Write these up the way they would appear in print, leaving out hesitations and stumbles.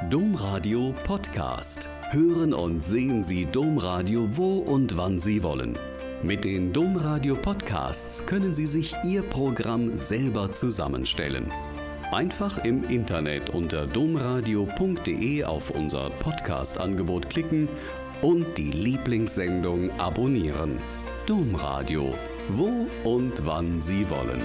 Domradio Podcast. Hören und sehen Sie Domradio wo und wann Sie wollen. Mit den Domradio Podcasts können Sie sich Ihr Programm selber zusammenstellen. Einfach im Internet unter domradio.de auf unser Podcast-Angebot klicken und die Lieblingssendung abonnieren. Domradio, wo und wann Sie wollen.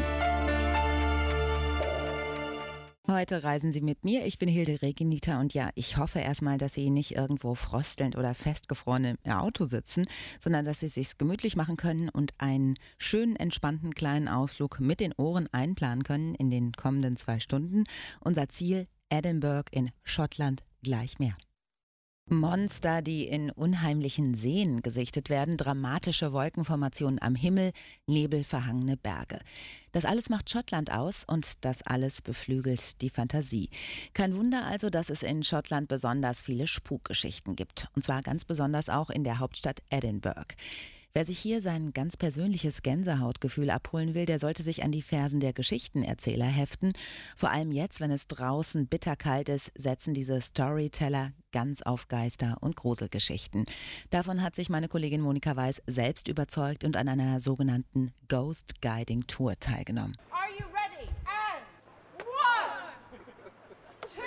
Heute reisen Sie mit mir. Ich bin Hilde Regenita und ja, ich hoffe erstmal, dass Sie nicht irgendwo fröstelnd oder festgefroren im Auto sitzen, sondern dass Sie es sich gemütlich machen können und einen schönen, entspannten kleinen Ausflug mit den Ohren einplanen können in den kommenden 2 Stunden. Unser Ziel, Edinburgh in Schottland, gleich mehr. Monster, die in unheimlichen Seen gesichtet werden, dramatische Wolkenformationen am Himmel, nebelverhangene Berge. Das alles macht Schottland aus und das alles beflügelt die Fantasie. Kein Wunder also, dass es in Schottland besonders viele Spukgeschichten gibt. Und zwar ganz besonders auch in der Hauptstadt Edinburgh. Wer sich hier sein ganz persönliches Gänsehautgefühl abholen will, der sollte sich an die Fersen der Geschichtenerzähler heften. Vor allem jetzt, wenn es draußen bitterkalt ist, setzen diese Storyteller ganz auf Geister- und Gruselgeschichten. Davon hat sich meine Kollegin Monika Weiß selbst überzeugt und an einer sogenannten Ghost Guiding Tour teilgenommen. Are you ready? And 1, 2,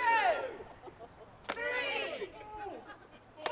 3, 4,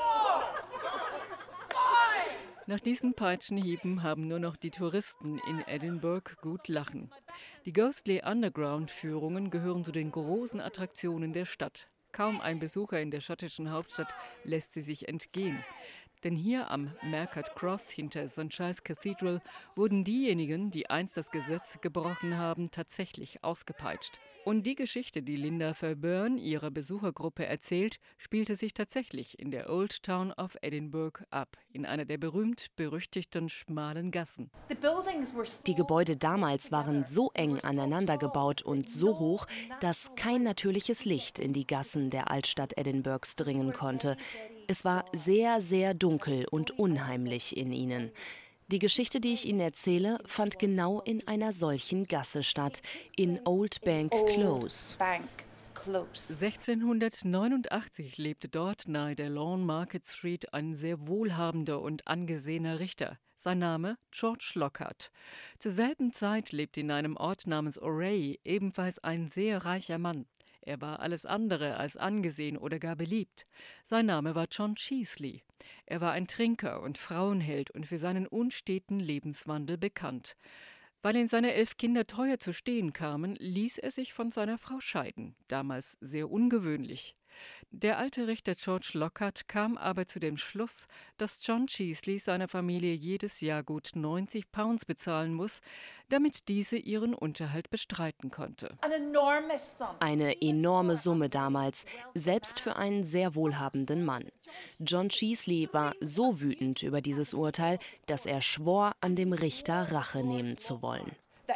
5. Nach diesen Peitschenhieben haben nur noch die Touristen in Edinburgh gut lachen. Die Ghostly Underground-Führungen gehören zu den großen Attraktionen der Stadt. Kaum ein Besucher in der schottischen Hauptstadt lässt sie sich entgehen. Denn hier am Mercat Cross hinter St. Giles Cathedral wurden diejenigen, die einst das Gesetz gebrochen haben, tatsächlich ausgepeitscht. Und die Geschichte, die Linda Fairbairn ihrer Besuchergruppe erzählt, spielte sich tatsächlich in der Old Town of Edinburgh ab, in einer der berühmt-berüchtigten schmalen Gassen. Die Gebäude damals waren so eng aneinander gebaut und so hoch, dass kein natürliches Licht in die Gassen der Altstadt Edinburghs dringen konnte. Es war sehr, sehr dunkel und unheimlich in ihnen. Die Geschichte, die ich Ihnen erzähle, fand genau in einer solchen Gasse statt, in Old Bank Close. 1689 lebte dort nahe der Lawn Market Street ein sehr wohlhabender und angesehener Richter. Sein Name George Lockhart. Zur selben Zeit lebte in einem Ort namens Oray ebenfalls ein sehr reicher Mann. Er war alles andere als angesehen oder gar beliebt. Sein Name war John Chiesley. Er war ein Trinker und Frauenheld und für seinen unsteten Lebenswandel bekannt. Weil ihm seine 11 Kinder teuer zu stehen kamen, ließ er sich von seiner Frau scheiden, damals sehr ungewöhnlich. Der alte Richter George Lockhart kam aber zu dem Schluss, dass John Chiesley seiner Familie jedes Jahr gut 90 Pounds bezahlen muss, damit diese ihren Unterhalt bestreiten konnte. Eine enorme Summe damals, selbst für einen sehr wohlhabenden Mann. John Chiesley war so wütend über dieses Urteil, dass er schwor, an dem Richter Rache nehmen zu wollen.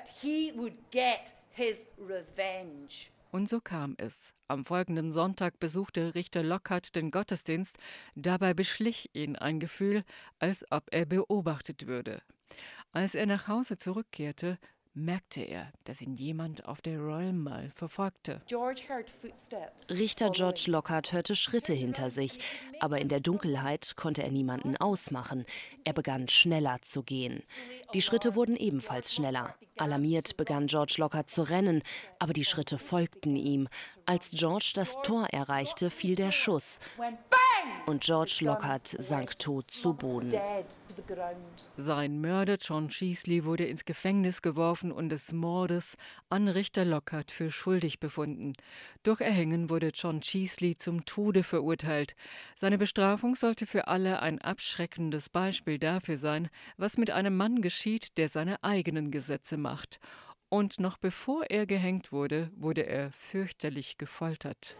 Und so kam es. Am folgenden Sonntag besuchte Richter Lockhart den Gottesdienst. Dabei beschlich ihn ein Gefühl, als ob er beobachtet würde. Als er nach Hause zurückkehrte, merkte er, dass ihn jemand auf der Royal Mile verfolgte. Richter George Lockhart hörte Schritte hinter sich, aber in der Dunkelheit konnte er niemanden ausmachen. Er begann schneller zu gehen. Die Schritte wurden ebenfalls schneller. Alarmiert begann George Lockhart zu rennen, aber die Schritte folgten ihm. Als George das Tor erreichte, fiel der Schuss und George Lockhart sank tot zu Boden. Sein Mörder John Chiesley wurde ins Gefängnis geworfen und des Mordes an Richter Lockhart für schuldig befunden. Durch Erhängen wurde John Chiesley zum Tode verurteilt. Seine Bestrafung sollte für alle ein abschreckendes Beispiel dafür sein, was mit einem Mann geschieht, der seine eigenen Gesetze macht. Und noch bevor er gehängt wurde, wurde er fürchterlich gefoltert.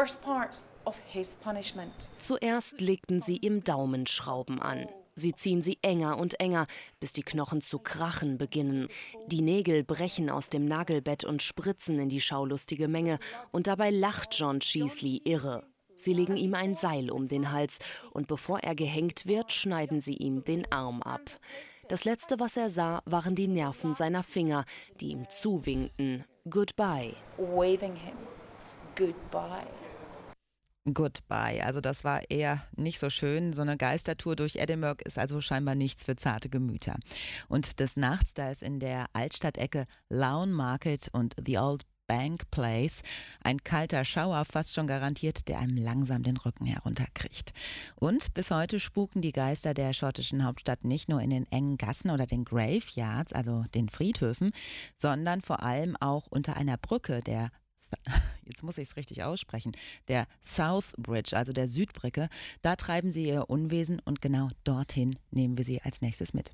Zuerst legten sie ihm Daumenschrauben an. Sie ziehen sie enger und enger, bis die Knochen zu krachen beginnen. Die Nägel brechen aus dem Nagelbett und spritzen in die schaulustige Menge. Und dabei lacht John Chiesley irre. Sie legen ihm ein Seil um den Hals und bevor er gehängt wird, schneiden sie ihm den Arm ab. Das Letzte, was er sah, waren die Nerven seiner Finger, die ihm zuwinkten. Goodbye. Waving him goodbye. Goodbye. Also das war eher nicht so schön. So eine Geistertour durch Edinburgh ist also scheinbar nichts für zarte Gemüter. Und des Nachts, da ist in der Altstadtecke Lawn Market und The Old Bank Place ein kalter Schauer fast schon garantiert, der einem langsam den Rücken herunterkriecht. Und bis heute spuken die Geister der schottischen Hauptstadt nicht nur in den engen Gassen oder den Graveyards, also den Friedhöfen, sondern vor allem auch unter einer Brücke, jetzt muss ich es richtig aussprechen, der South Bridge, also der Südbrücke. Da treiben sie ihr Unwesen und genau dorthin nehmen wir sie als nächstes mit.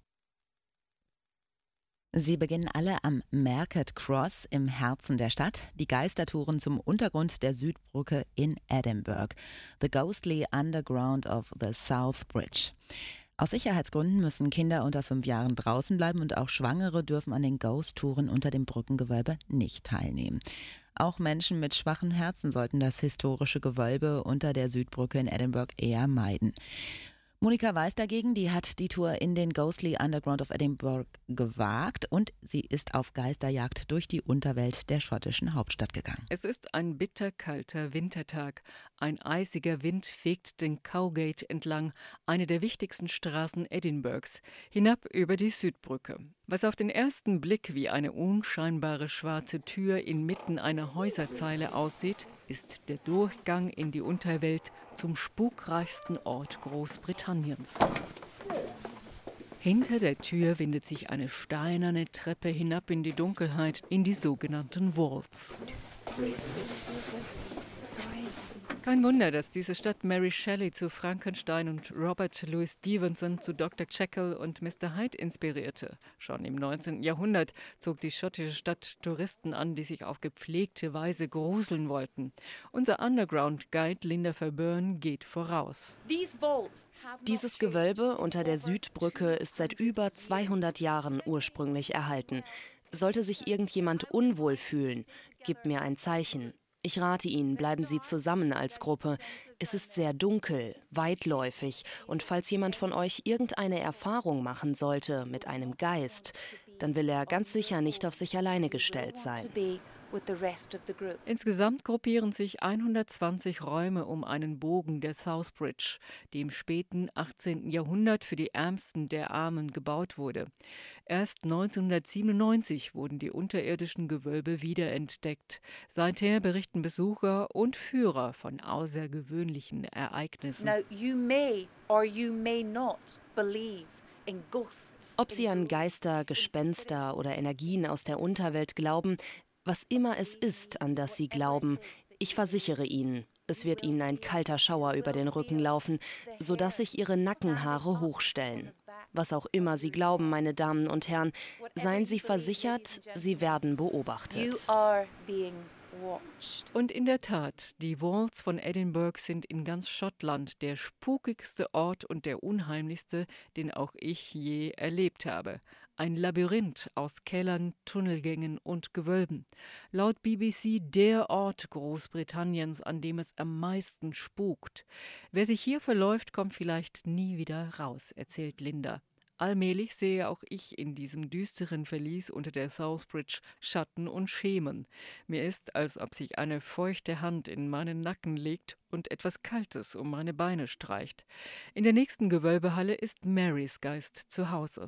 Sie beginnen alle am Market Cross im Herzen der Stadt, die Geistertouren zum Untergrund der Südbrücke in Edinburgh, The Ghostly Underground of the South Bridge. Aus Sicherheitsgründen müssen Kinder unter 5 Jahren draußen bleiben und auch Schwangere dürfen an den Ghost-Touren unter dem Brückengewölbe nicht teilnehmen. Auch Menschen mit schwachen Herzen sollten das historische Gewölbe unter der Südbrücke in Edinburgh eher meiden. Monika Weiß dagegen, die hat die Tour in den Ghostly Underground of Edinburgh gewagt und sie ist auf Geisterjagd durch die Unterwelt der schottischen Hauptstadt gegangen. Es ist ein bitterkalter Wintertag. Ein eisiger Wind fegt den Cowgate entlang, eine der wichtigsten Straßen Edinburghs, hinab über die Südbrücke. Was auf den ersten Blick wie eine unscheinbare schwarze Tür inmitten einer Häuserzeile aussieht, ist der Durchgang in die Unterwelt zum spukreichsten Ort Großbritanniens. Hinter der Tür windet sich eine steinerne Treppe hinab in die Dunkelheit, in die sogenannten Vaults. Kein Wunder, dass diese Stadt Mary Shelley zu Frankenstein und Robert Louis Stevenson zu Dr. Jekyll und Mr. Hyde inspirierte. Schon im 19. Jahrhundert zog die schottische Stadt Touristen an, die sich auf gepflegte Weise gruseln wollten. Unser Underground-Guide Linda Faburn geht voraus. Dieses Gewölbe unter der Südbrücke ist seit über 200 Jahren ursprünglich erhalten. Sollte sich irgendjemand unwohl fühlen, gib mir ein Zeichen. Ich rate Ihnen, bleiben Sie zusammen als Gruppe. Es ist sehr dunkel, weitläufig und falls jemand von euch irgendeine Erfahrung machen sollte mit einem Geist, dann will er ganz sicher nicht auf sich alleine gestellt sein. Insgesamt gruppieren sich 120 Räume um einen Bogen der South Bridge, die im späten 18. Jahrhundert für die Ärmsten der Armen gebaut wurde. Erst 1997 wurden die unterirdischen Gewölbe wiederentdeckt. Seither berichten Besucher und Führer von außergewöhnlichen Ereignissen. Now, you may or you may not believe in ghosts. Ob Sie an Geister, Gespenster oder Energien aus der Unterwelt glauben, was immer es ist, an das Sie glauben, ich versichere Ihnen, es wird Ihnen ein kalter Schauer über den Rücken laufen, sodass sich Ihre Nackenhaare hochstellen. Was auch immer Sie glauben, meine Damen und Herren, seien Sie versichert, Sie werden beobachtet. You are being watched. Und in der Tat, die Vaults von Edinburgh sind in ganz Schottland der spukigste Ort und der unheimlichste, den auch ich je erlebt habe. Ein Labyrinth aus Kellern, Tunnelgängen und Gewölben. Laut BBC der Ort Großbritanniens, an dem es am meisten spukt. Wer sich hier verläuft, kommt vielleicht nie wieder raus, erzählt Linda. Allmählich sehe auch ich in diesem düsteren Verlies unter der South Bridge Schatten und Schemen. Mir ist, als ob sich eine feuchte Hand in meinen Nacken legt und etwas Kaltes um meine Beine streicht. In der nächsten Gewölbehalle ist Marys Geist zu Hause.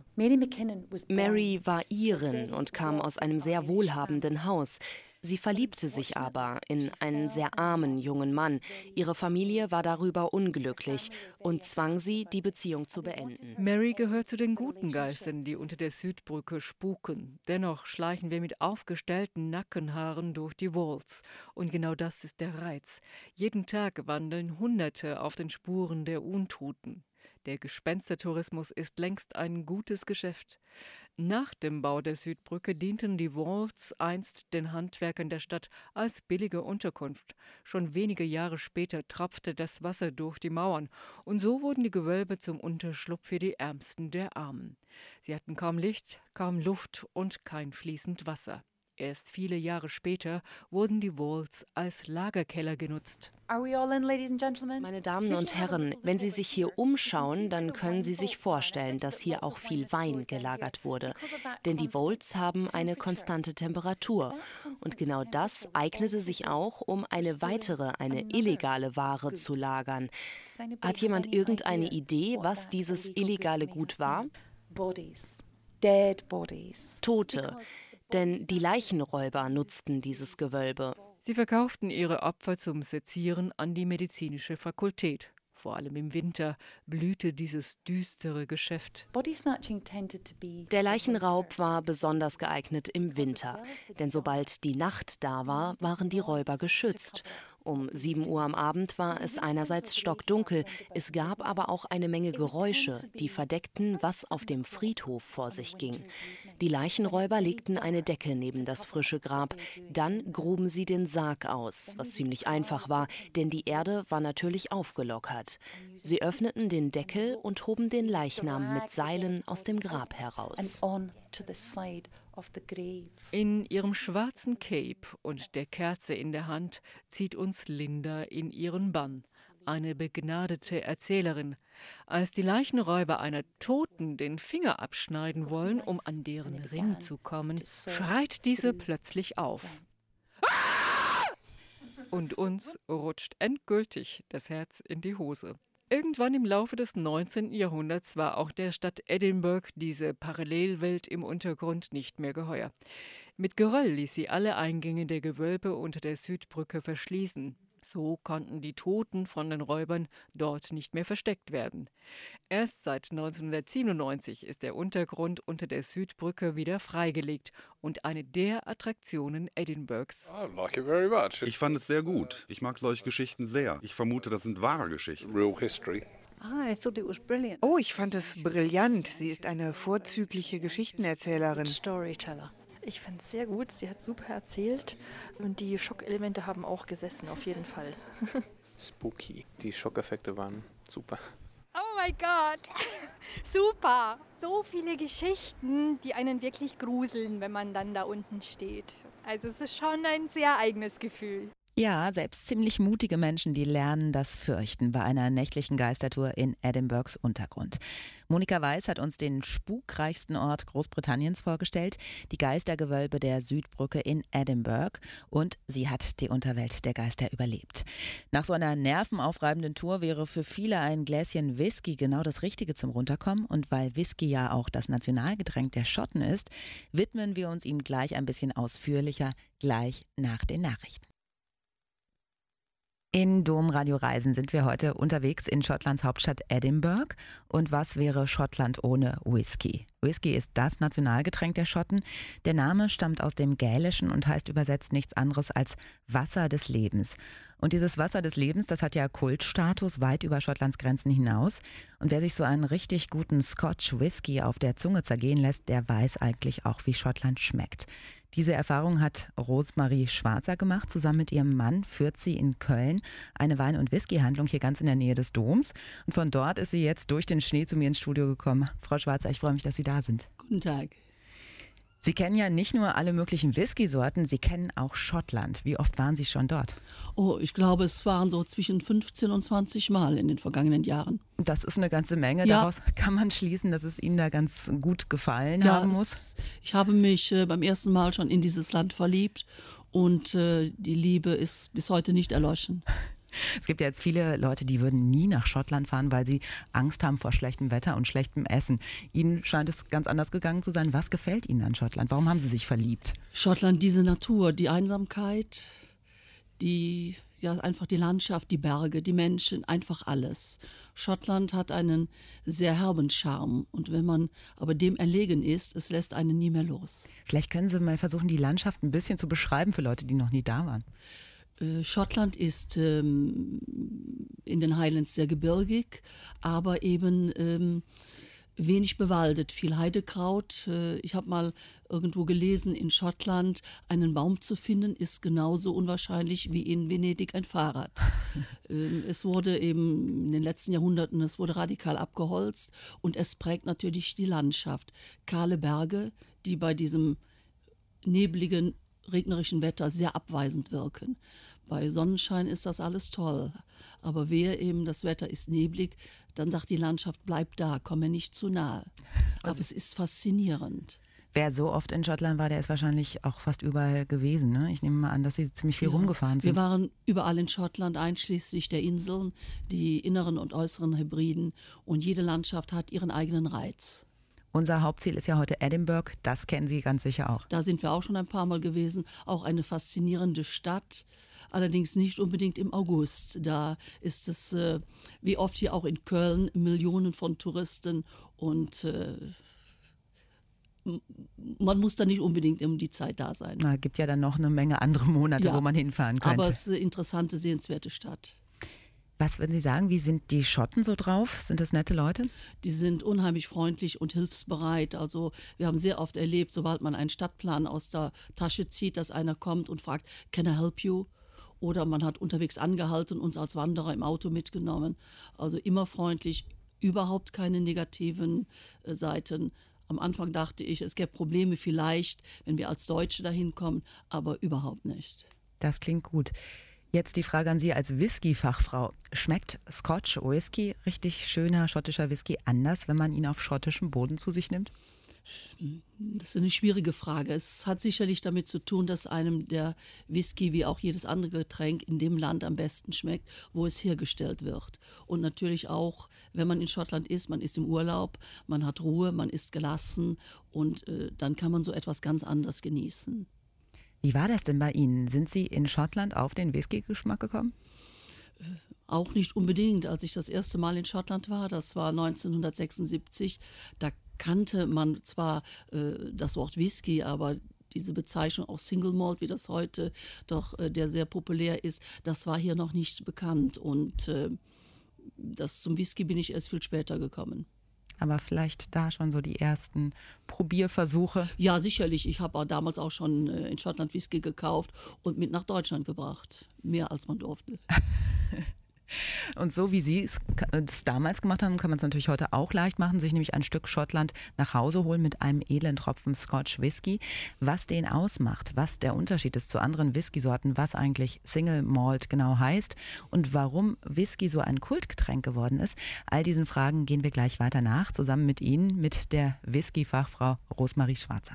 Mary war Irin und kam aus einem sehr wohlhabenden Haus. Sie verliebte sich aber in einen sehr armen jungen Mann. Ihre Familie war darüber unglücklich und zwang sie, die Beziehung zu beenden. Mary gehört zu den guten Geistern, die unter der Südbrücke spuken. Dennoch schleichen wir mit aufgestellten Nackenhaaren durch die Vaults. Und genau das ist der Reiz. Jeden Tag wandeln Hunderte auf den Spuren der Untoten. Der Gespenstertourismus ist längst ein gutes Geschäft. Nach dem Bau der Südbrücke dienten die Vaults einst den Handwerkern der Stadt als billige Unterkunft. Schon wenige Jahre später tropfte das Wasser durch die Mauern und so wurden die Gewölbe zum Unterschlupf für die Ärmsten der Armen. Sie hatten kaum Licht, kaum Luft und kein fließend Wasser. Erst viele Jahre später wurden die Vaults als Lagerkeller genutzt. Are we all in, ladies and gentlemen? Meine Damen und Herren, wenn Sie sich hier umschauen, dann können Sie sich vorstellen, dass hier auch viel Wein gelagert wurde. Denn die Vaults haben eine konstante Temperatur. Und genau das eignete sich auch, um eine illegale Ware zu lagern. Hat jemand irgendeine Idee, was dieses illegale Gut war? Bodies. Dead bodies. Tote. Denn die Leichenräuber nutzten dieses Gewölbe. Sie verkauften ihre Opfer zum Sezieren an die medizinische Fakultät. Vor allem im Winter blühte dieses düstere Geschäft. Der Leichenraub war besonders geeignet im Winter. Denn sobald die Nacht da war, waren die Räuber geschützt. Um 7 Uhr am Abend war es einerseits stockdunkel, es gab aber auch eine Menge Geräusche, die verdeckten, was auf dem Friedhof vor sich ging. Die Leichenräuber legten eine Decke neben das frische Grab, dann gruben sie den Sarg aus, was ziemlich einfach war, denn die Erde war natürlich aufgelockert. Sie öffneten den Deckel und hoben den Leichnam mit Seilen aus dem Grab heraus. In ihrem schwarzen Cape und der Kerze in der Hand zieht uns Linda in ihren Bann, eine begnadete Erzählerin. Als die Leichenräuber einer Toten den Finger abschneiden wollen, um an deren Ring zu kommen, schreit diese plötzlich auf. Und uns rutscht endgültig das Herz in die Hose. Irgendwann im Laufe des 19. Jahrhunderts war auch der Stadt Edinburgh diese Parallelwelt im Untergrund nicht mehr geheuer. Mit Geröll ließ sie alle Eingänge der Gewölbe unter der Südbrücke verschließen. So konnten die Toten von den Räubern dort nicht mehr versteckt werden. Erst seit 1997 ist der Untergrund unter der Südbrücke wieder freigelegt und eine der Attraktionen Edinburghs. Ich fand es sehr gut. Ich mag solche Geschichten sehr. Ich vermute, das sind wahre Geschichten. Oh, ich fand es brillant. Sie ist eine vorzügliche Geschichtenerzählerin. Ich fand es sehr gut, sie hat super erzählt und die Schockelemente haben auch gesessen, auf jeden Fall. Spooky, die Schockeffekte waren super. Oh mein Gott, super! So viele Geschichten, die einen wirklich gruseln, wenn man dann da unten steht. Also es ist schon ein sehr eigenes Gefühl. Ja, selbst ziemlich mutige Menschen, die lernen das Fürchten bei einer nächtlichen Geistertour in Edinburghs Untergrund. Monika Weiß hat uns den spukreichsten Ort Großbritanniens vorgestellt, die Geistergewölbe der Südbrücke in Edinburgh, und sie hat die Unterwelt der Geister überlebt. Nach so einer nervenaufreibenden Tour wäre für viele ein Gläschen Whisky genau das Richtige zum Runterkommen, und weil Whisky ja auch das Nationalgetränk der Schotten ist, widmen wir uns ihm gleich ein bisschen ausführlicher, gleich nach den Nachrichten. In Domradio Reisen sind wir heute unterwegs in Schottlands Hauptstadt Edinburgh. Und was wäre Schottland ohne Whisky? Whisky ist das Nationalgetränk der Schotten. Der Name stammt aus dem Gälischen und heißt übersetzt nichts anderes als Wasser des Lebens. Und dieses Wasser des Lebens, das hat ja Kultstatus weit über Schottlands Grenzen hinaus. Und wer sich so einen richtig guten Scotch Whisky auf der Zunge zergehen lässt, der weiß eigentlich auch, wie Schottland schmeckt. Diese Erfahrung hat Rosemarie Schwarzer gemacht. Zusammen mit ihrem Mann führt sie in Köln eine Wein- und Whisky-Handlung hier ganz in der Nähe des Doms. Und von dort ist sie jetzt durch den Schnee zu mir ins Studio gekommen. Frau Schwarzer, ich freue mich, dass Sie da sind. Guten Tag. Sie kennen ja nicht nur alle möglichen Whisky-Sorten, Sie kennen auch Schottland. Wie oft waren Sie schon dort? Oh, ich glaube, es waren so zwischen 15 und 20 Mal in den vergangenen Jahren. Das ist eine ganze Menge. Ja. Daraus kann man schließen, dass es Ihnen da ganz gut gefallen haben muss. Ich habe mich beim ersten Mal schon in dieses Land verliebt und die Liebe ist bis heute nicht erloschen. Es gibt ja jetzt viele Leute, die würden nie nach Schottland fahren, weil sie Angst haben vor schlechtem Wetter und schlechtem Essen. Ihnen scheint es ganz anders gegangen zu sein. Was gefällt Ihnen an Schottland? Warum haben Sie sich verliebt? Schottland, diese Natur, die Einsamkeit, einfach die Landschaft, die Berge, die Menschen, einfach alles. Schottland hat einen sehr herben Charme und wenn man aber dem erlegen ist, es lässt einen nie mehr los. Vielleicht können Sie mal versuchen, die Landschaft ein bisschen zu beschreiben für Leute, die noch nie da waren. Schottland ist in den Highlands sehr gebirgig, aber eben wenig bewaldet, viel Heidekraut. Ich habe mal irgendwo gelesen, in Schottland einen Baum zu finden, ist genauso unwahrscheinlich wie in Venedig ein Fahrrad. Es wurde eben in den letzten Jahrhunderten, es wurde radikal abgeholzt und es prägt natürlich die Landschaft. Kahle Berge, die bei diesem nebligen regnerischen Wetter sehr abweisend wirken. Bei Sonnenschein ist das alles toll. Aber wehe eben, das Wetter ist neblig, dann sagt die Landschaft, bleib da, komm mir nicht zu nahe. Aber es ist faszinierend. Wer so oft in Schottland war, der ist wahrscheinlich auch fast überall gewesen. Ne? Ich nehme mal an, dass Sie ziemlich viel rumgefahren sind. Wir waren überall in Schottland, einschließlich der Inseln, die inneren und äußeren Hebriden. Und jede Landschaft hat ihren eigenen Reiz. Unser Hauptziel ist ja heute Edinburgh, das kennen Sie ganz sicher auch. Da sind wir auch schon ein paar Mal gewesen, auch eine faszinierende Stadt, allerdings nicht unbedingt im August. Da ist es, wie oft hier auch in Köln, Millionen von Touristen und man muss da nicht unbedingt um die Zeit da sein. Es gibt ja dann noch eine Menge andere Monate, wo man hinfahren könnte. Aber es ist eine interessante, sehenswerte Stadt. Was würden Sie sagen, wie sind die Schotten so drauf? Sind das nette Leute? Die sind unheimlich freundlich und hilfsbereit. Also wir haben sehr oft erlebt, sobald man einen Stadtplan aus der Tasche zieht, dass einer kommt und fragt, can I help you? Oder man hat unterwegs angehalten, uns als Wanderer im Auto mitgenommen. Also immer freundlich, überhaupt keine negativen Seiten. Am Anfang dachte ich, es gäbe Probleme vielleicht, wenn wir als Deutsche dahin kommen, aber überhaupt nicht. Das klingt gut. Jetzt die Frage an Sie als Whisky-Fachfrau. Schmeckt Scotch Whisky, richtig schöner schottischer Whisky, anders, wenn man ihn auf schottischem Boden zu sich nimmt? Das ist eine schwierige Frage. Es hat sicherlich damit zu tun, dass einem der Whisky wie auch jedes andere Getränk in dem Land am besten schmeckt, wo es hergestellt wird. Und natürlich auch, wenn man in Schottland ist, man ist im Urlaub, man hat Ruhe, man ist gelassen und dann kann man so etwas ganz anders genießen. Wie war das denn bei Ihnen? Sind Sie in Schottland auf den Whisky-Geschmack gekommen? Auch nicht unbedingt. Als ich das erste Mal in Schottland war, das war 1976, da kannte man zwar das Wort Whisky, aber diese Bezeichnung auch Single Malt, wie das heute doch der sehr populär ist, das war hier noch nicht bekannt. Und zum Whisky bin ich erst viel später gekommen. Aber vielleicht da schon so die ersten Probierversuche? Ja, sicherlich. Ich habe damals auch schon in Schottland Whisky gekauft und mit nach Deutschland gebracht. Mehr als man durfte. Und so wie Sie es damals gemacht haben, kann man es natürlich heute auch leicht machen, sich nämlich ein Stück Schottland nach Hause holen mit einem edlen Tropfen Scotch Whisky. Was den ausmacht, was der Unterschied ist zu anderen Whiskysorten, was eigentlich Single Malt genau heißt und warum Whisky so ein Kultgetränk geworden ist, all diesen Fragen gehen wir gleich weiter nach, zusammen mit Ihnen, mit der Whisky-Fachfrau Rosmarie Schwarzer.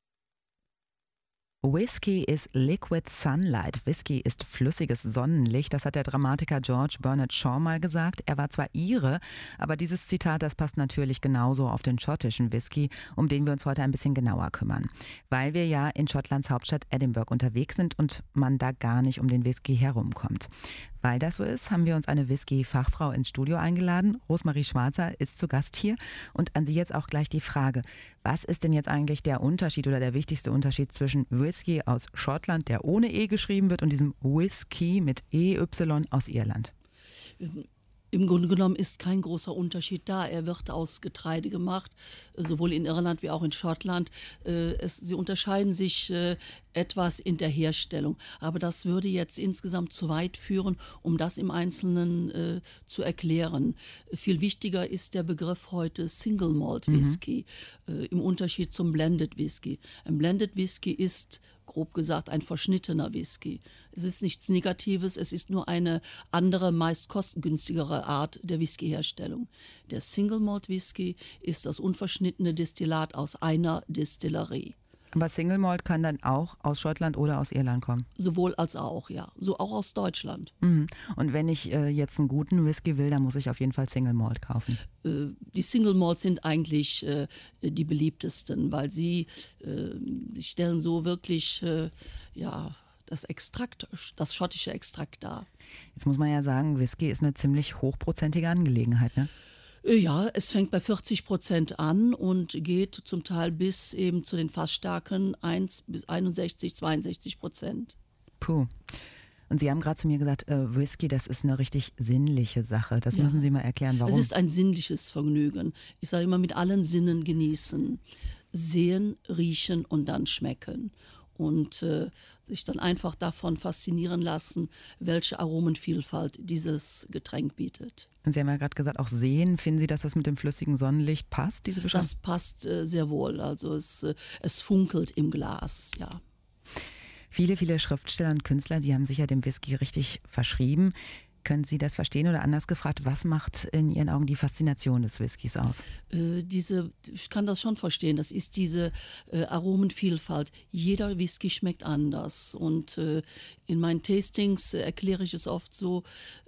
Whisky is liquid sunlight. Whisky ist flüssiges Sonnenlicht. Das hat der Dramatiker George Bernard Shaw mal gesagt. Er war zwar Ire, aber dieses Zitat, das passt natürlich genauso auf den schottischen Whisky, um den wir uns heute ein bisschen genauer kümmern. Weil wir ja in Schottlands Hauptstadt Edinburgh unterwegs sind und man da gar nicht um den Whisky herumkommt. Weil das so ist, haben wir uns eine Whisky-Fachfrau ins Studio eingeladen. Rosmarie Schwarzer ist zu Gast hier. Und an Sie jetzt auch gleich die Frage, was ist denn jetzt eigentlich der Unterschied oder der wichtigste Unterschied zwischen Whisky aus Schottland, der ohne E geschrieben wird, und diesem Whisky mit EY aus Irland? Im Grunde genommen ist kein großer Unterschied da. Er wird aus Getreide gemacht, sowohl in Irland wie auch in Schottland. Sie unterscheiden sich etwas in der Herstellung. Aber das würde jetzt insgesamt zu weit führen, um das im Einzelnen zu erklären. Viel wichtiger ist der Begriff heute Single Malt Whisky, im Unterschied zum Blended Whisky. Ein Blended Whisky ist grob gesagt ein verschnittener Whisky. Es ist nichts Negatives, es ist nur eine andere, meist kostengünstigere Art der Whiskyherstellung. Der Single Malt Whisky ist das unverschnittene Destillat aus einer Destillerie. Aber Single Malt kann dann auch aus Schottland oder aus Irland kommen? Sowohl als auch, ja. So auch aus Deutschland. Mhm. Und wenn ich jetzt einen guten Whisky will, dann muss ich auf jeden Fall Single Malt kaufen? Die Single Malt sind eigentlich die beliebtesten, weil sie stellen so wirklich das Extrakt, das schottische Extrakt dar. Jetzt muss man ja sagen, Whisky ist eine ziemlich hochprozentige Angelegenheit, ne? Ja, es fängt bei 40% an und geht zum Teil bis eben zu den Fassstarken 61-62%. Puh. Und Sie haben gerade zu mir gesagt, Whisky, das ist eine richtig sinnliche Sache. Das müssen Sie mal erklären, warum. Es ist ein sinnliches Vergnügen. Ich sage immer, mit allen Sinnen genießen. Sehen, riechen und dann schmecken. Und sich dann einfach davon faszinieren lassen, welche Aromenvielfalt dieses Getränk bietet. Und Sie haben ja gerade gesagt, auch sehen. Finden Sie, dass das mit dem flüssigen Sonnenlicht passt, diese Beschreibung? Das passt sehr wohl. Also es funkelt im Glas, ja. Viele, viele Schriftsteller und Künstler, die haben sich ja dem Whisky richtig verschrieben. Können Sie das verstehen oder anders gefragt, was macht in Ihren Augen die Faszination des Whiskys aus? Ich kann das schon verstehen. Das ist diese Aromenvielfalt. Jeder Whisky schmeckt anders. Und in meinen Tastings erkläre ich es oft so,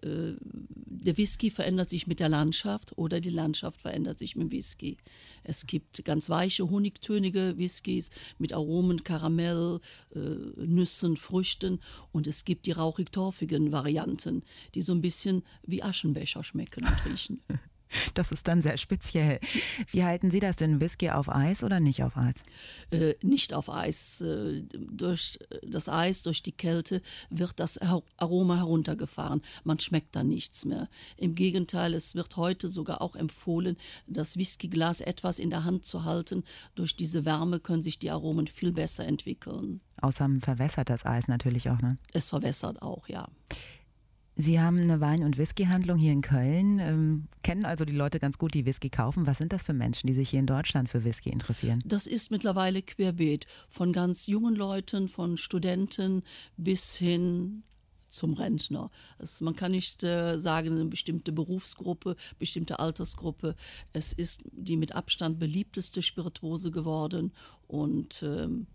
der Whisky verändert sich mit der Landschaft oder die Landschaft verändert sich mit dem Whisky. Es gibt ganz weiche, honigtönige Whiskys mit Aromen, Karamell, Nüssen, Früchten. Und es gibt die rauchig-torfigen Varianten, die so ein bisschen wie Aschenbecher schmecken und riechen. Das ist dann sehr speziell. Wie halten Sie das denn? Whisky auf Eis oder nicht auf Eis? Nicht auf Eis. Durch das Eis, durch die Kälte wird das Aroma heruntergefahren. Man schmeckt dann nichts mehr. Im Gegenteil, es wird heute sogar auch empfohlen, das Whiskyglas etwas in der Hand zu halten. Durch diese Wärme können sich die Aromen viel besser entwickeln. Außerdem verwässert das Eis natürlich auch, ne? Es verwässert auch, ja. Sie haben eine Wein- und Whisky-Handlung hier in Köln, kennen also die Leute ganz gut, die Whisky kaufen. Was sind das für Menschen, die sich hier in Deutschland für Whisky interessieren? Das ist mittlerweile querbeet. Von ganz jungen Leuten, von Studenten bis hin zum Rentner. Man kann nicht sagen, eine bestimmte Berufsgruppe, bestimmte Altersgruppe. Es ist die mit Abstand beliebteste Spirituose geworden und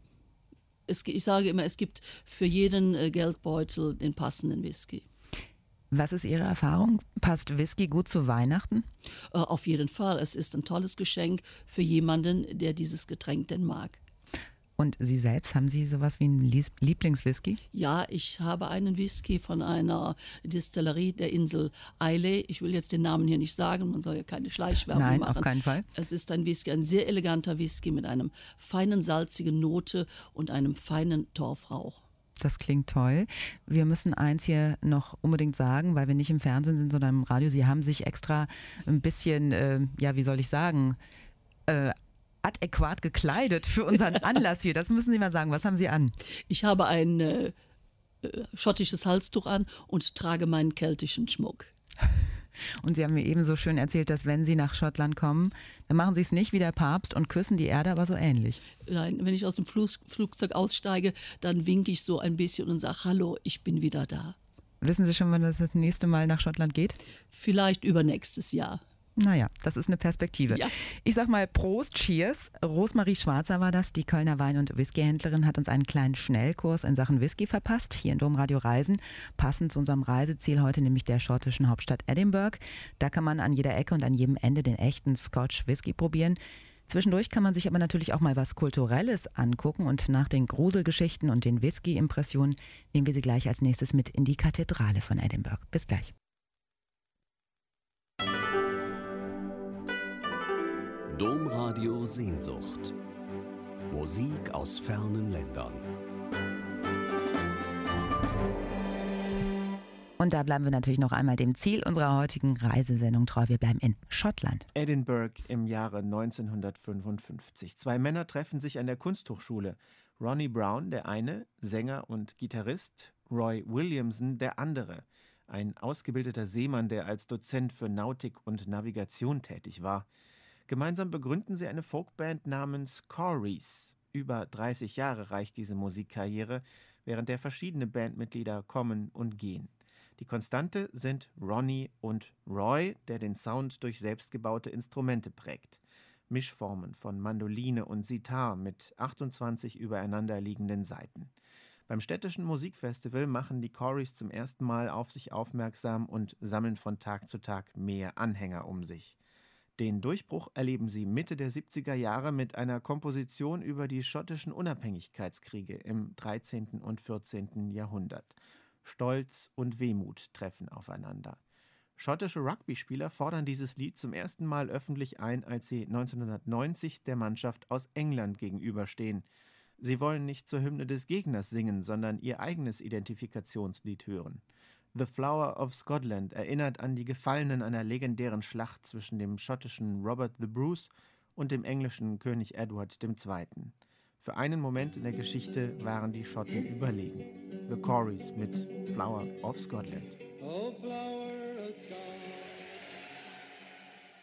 ich sage immer, es gibt für jeden Geldbeutel den passenden Whisky. Was ist Ihre Erfahrung? Passt Whisky gut zu Weihnachten? Auf jeden Fall. Es ist ein tolles Geschenk für jemanden, der dieses Getränk denn mag. Und Sie selbst, haben Sie sowas wie einen Lieblingswhisky? Ja, ich habe einen Whisky von einer Distillerie der Insel Islay. Ich will jetzt den Namen hier nicht sagen, man soll ja keine Schleichwerbung machen. Nein, auf keinen Fall. Es ist ein Whisky, ein sehr eleganter Whisky mit einem feinen, salzigen Note und einem feinen Torfrauch. Das klingt toll. Wir müssen eins hier noch unbedingt sagen, weil wir nicht im Fernsehen sind, sondern im Radio. Sie haben sich extra ein bisschen, wie soll ich sagen, adäquat gekleidet für unseren Anlass hier. Das müssen Sie mal sagen. Was haben Sie an? Ich habe ein schottisches Halstuch an und trage meinen keltischen Schmuck. Und Sie haben mir eben so schön erzählt, dass wenn Sie nach Schottland kommen, dann machen Sie es nicht wie der Papst und küssen die Erde, aber so ähnlich. Nein, wenn ich aus dem Flugzeug aussteige, dann winke ich so ein bisschen und sage, hallo, ich bin wieder da. Wissen Sie schon, wann das nächste Mal nach Schottland geht? Vielleicht übernächstes Jahr. Naja, das ist eine Perspektive. Ja. Ich sag mal Prost, Cheers. Rosmarie Schwarzer war das, die Kölner Wein- und Whiskyhändlerin, hat uns einen kleinen Schnellkurs in Sachen Whisky verpasst, hier in Domradio Reisen, passend zu unserem Reiseziel heute, nämlich der schottischen Hauptstadt Edinburgh. Da kann man an jeder Ecke und an jedem Ende den echten Scotch Whisky probieren. Zwischendurch kann man sich aber natürlich auch mal was Kulturelles angucken und nach den Gruselgeschichten und den Whisky-Impressionen nehmen wir Sie gleich als nächstes mit in die Kathedrale von Edinburgh. Bis gleich. Domradio Sehnsucht. Musik aus fernen Ländern. Und da bleiben wir natürlich noch einmal dem Ziel unserer heutigen Reisesendung treu. Wir bleiben in Schottland. Edinburgh im Jahre 1955. Zwei Männer treffen sich an der Kunsthochschule. Ronnie Brown, der eine, Sänger und Gitarrist, Roy Williamson, der andere. Ein ausgebildeter Seemann, der als Dozent für Nautik und Navigation tätig war. Gemeinsam begründen sie eine Folkband namens Corries. Über 30 Jahre reicht diese Musikkarriere, während der verschiedene Bandmitglieder kommen und gehen. Die Konstante sind Ronnie und Roy, der den Sound durch selbstgebaute Instrumente prägt. Mischformen von Mandoline und Sitar mit 28 übereinander liegenden Saiten. Beim städtischen Musikfestival machen die Corries zum ersten Mal auf sich aufmerksam und sammeln von Tag zu Tag mehr Anhänger um sich. Den Durchbruch erleben sie Mitte der 70er Jahre mit einer Komposition über die schottischen Unabhängigkeitskriege im 13. und 14. Jahrhundert. Stolz und Wehmut treffen aufeinander. Schottische Rugby-Spieler fordern dieses Lied zum ersten Mal öffentlich ein, als sie 1990 der Mannschaft aus England gegenüberstehen. Sie wollen nicht zur Hymne des Gegners singen, sondern ihr eigenes Identifikationslied hören. The Flower of Scotland erinnert an die Gefallenen einer legendären Schlacht zwischen dem schottischen Robert the Bruce und dem englischen König Edward II. Für einen Moment in der Geschichte waren die Schotten überlegen. The Corries mit Flower of Scotland. Oh, Flower of Scotland.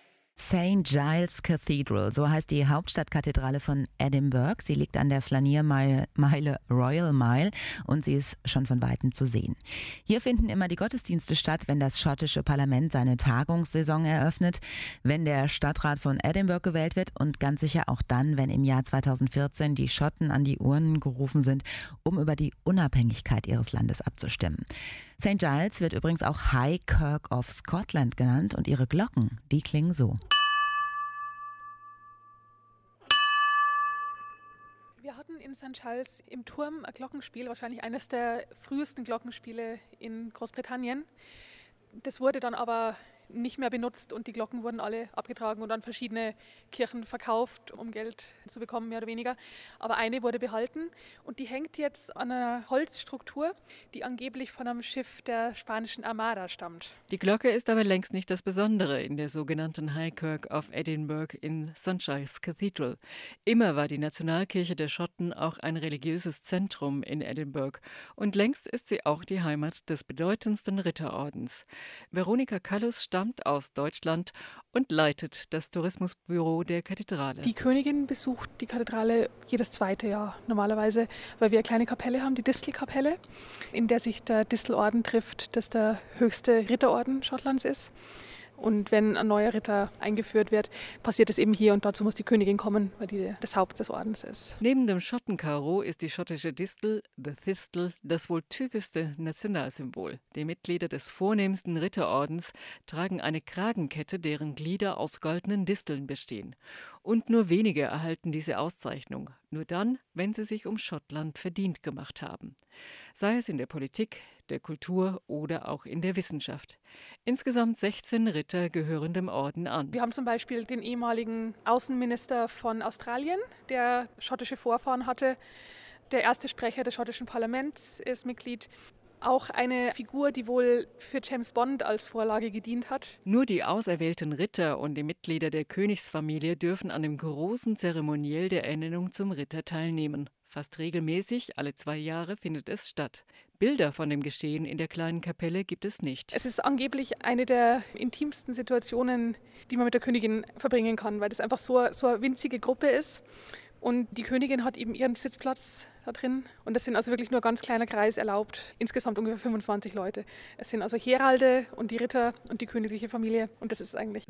St. Giles Cathedral, so heißt die Hauptstadtkathedrale von Edinburgh. Sie liegt an der Flaniermeile Royal Mile und sie ist schon von Weitem zu sehen. Hier finden immer die Gottesdienste statt, wenn das schottische Parlament seine Tagungssaison eröffnet, wenn der Stadtrat von Edinburgh gewählt wird und ganz sicher auch dann, wenn im Jahr 2014 die Schotten an die Urnen gerufen sind, um über die Unabhängigkeit ihres Landes abzustimmen. St. Giles wird übrigens auch High Kirk of Scotland genannt und ihre Glocken, die klingen so. Wir hatten in St. Giles im Turm ein Glockenspiel, wahrscheinlich eines der frühesten Glockenspiele in Großbritannien. Das wurde dann aber nicht mehr benutzt und die Glocken wurden alle abgetragen und an verschiedene Kirchen verkauft, um Geld zu bekommen, mehr oder weniger. Aber eine wurde behalten und die hängt jetzt an einer Holzstruktur, die angeblich von einem Schiff der spanischen Armada stammt. Die Glocke ist aber längst nicht das Besondere in der sogenannten High Kirk of Edinburgh in St. Giles Cathedral. Immer war die Nationalkirche der Schotten auch ein religiöses Zentrum in Edinburgh und längst ist sie auch die Heimat des bedeutendsten Ritterordens. Veronika Kallus stammt aus Deutschland und leitet das Tourismusbüro der Kathedrale. Die Königin besucht die Kathedrale jedes zweite Jahr normalerweise, weil wir eine kleine Kapelle haben, die Distelkapelle, in der sich der Distelorden trifft, das der höchste Ritterorden Schottlands ist. Und wenn ein neuer Ritter eingeführt wird, passiert es eben hier und dazu muss die Königin kommen, weil die das Haupt des Ordens ist. Neben dem Schottenkaro ist die schottische Distel, the Thistle, das wohl typischste Nationalsymbol. Die Mitglieder des vornehmsten Ritterordens tragen eine Kragenkette, deren Glieder aus goldenen Disteln bestehen. Und nur wenige erhalten diese Auszeichnung. Nur dann, wenn sie sich um Schottland verdient gemacht haben. Sei es in der Politik, der Kultur oder auch in der Wissenschaft. Insgesamt 16 Ritter gehören dem Orden an. Wir haben zum Beispiel den ehemaligen Außenminister von Australien, der schottische Vorfahren hatte. Der erste Sprecher des schottischen Parlaments ist Mitglied. Auch eine Figur, die wohl für James Bond als Vorlage gedient hat. Nur die auserwählten Ritter und die Mitglieder der Königsfamilie dürfen an dem großen Zeremoniell der Ernennung zum Ritter teilnehmen. Fast regelmäßig, alle 2 Jahre, findet es statt. Bilder von dem Geschehen in der kleinen Kapelle gibt es nicht. Es ist angeblich eine der intimsten Situationen, die man mit der Königin verbringen kann, weil das einfach so eine winzige Gruppe ist. Und die Königin hat eben ihren Sitzplatz da drin. Und es sind also wirklich nur ein ganz kleiner Kreis erlaubt. Insgesamt ungefähr 25 Leute. Es sind also Heralde und die Ritter und die königliche Familie. Und das ist eigentlich.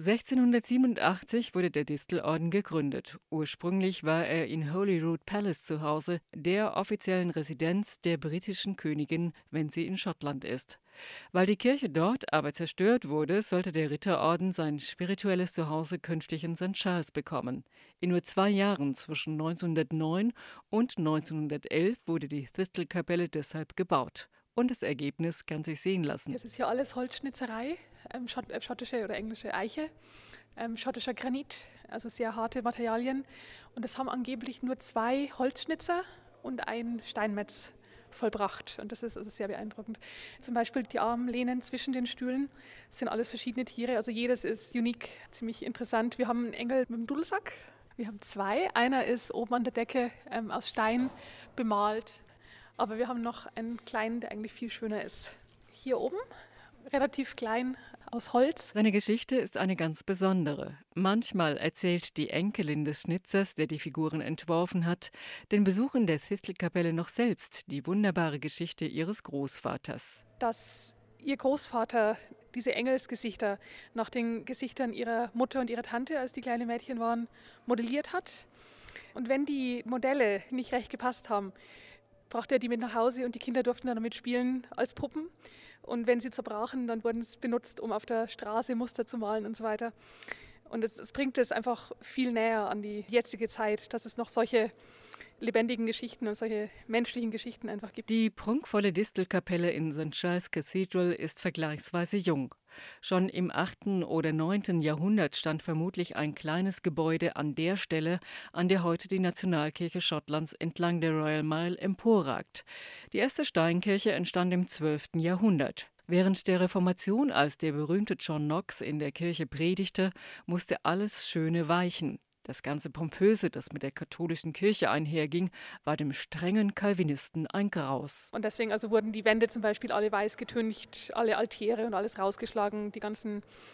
1687 wurde der Distelorden gegründet. Ursprünglich war er in Holyrood Palace zu Hause, der offiziellen Residenz der britischen Königin, wenn sie in Schottland ist. Weil die Kirche dort aber zerstört wurde, sollte der Ritterorden sein spirituelles Zuhause künftig in St. Giles bekommen. In nur 2 Jahren zwischen 1909 und 1911 wurde die Thistle-Kapelle deshalb gebaut. Und das Ergebnis kann sich sehen lassen. Es ist hier alles Holzschnitzerei, schottische oder englische Eiche, schottischer Granit, also sehr harte Materialien. Und es haben angeblich nur 2 Holzschnitzer und ein Steinmetz vollbracht. Und das ist also sehr beeindruckend. Zum Beispiel die Armlehnen zwischen den Stühlen sind alles verschiedene Tiere. Also jedes ist unique, ziemlich interessant. Wir haben einen Engel mit dem Dudelsack. Wir haben 2. Einer ist oben an der Decke aus Stein bemalt. Aber wir haben noch einen kleinen, der eigentlich viel schöner ist. Hier oben, relativ klein, aus Holz. Seine Geschichte ist eine ganz besondere. Manchmal erzählt die Enkelin des Schnitzers, der die Figuren entworfen hat, den Besuchern der Thistle-Kapelle noch selbst die wunderbare Geschichte ihres Großvaters. Dass ihr Großvater diese Engelsgesichter nach den Gesichtern ihrer Mutter und ihrer Tante, als die kleine Mädchen waren, modelliert hat. Und wenn die Modelle nicht recht gepasst haben, brachte er die mit nach Hause und die Kinder durften dann damit spielen als Puppen. Und wenn sie zerbrachen, dann wurden sie benutzt, um auf der Straße Muster zu malen und so weiter. Und es bringt es einfach viel näher an die jetzige Zeit, dass es noch solche lebendigen Geschichten und solche menschlichen Geschichten einfach gibt. Die prunkvolle Distelkapelle in St. Giles Cathedral ist vergleichsweise jung. Schon im 8. oder 9. Jahrhundert stand vermutlich ein kleines Gebäude an der Stelle, an der heute die Nationalkirche Schottlands entlang der Royal Mile emporragt. Die erste Steinkirche entstand im 12. Jahrhundert. Während der Reformation, als der berühmte John Knox in der Kirche predigte, musste alles Schöne weichen. Das ganze Pompöse, das mit der katholischen Kirche einherging, war dem strengen Calvinisten ein Graus. Und deswegen also wurden die Wände zum Beispiel alle weiß getüncht, alle Altäre und alles rausgeschlagen, die ganzen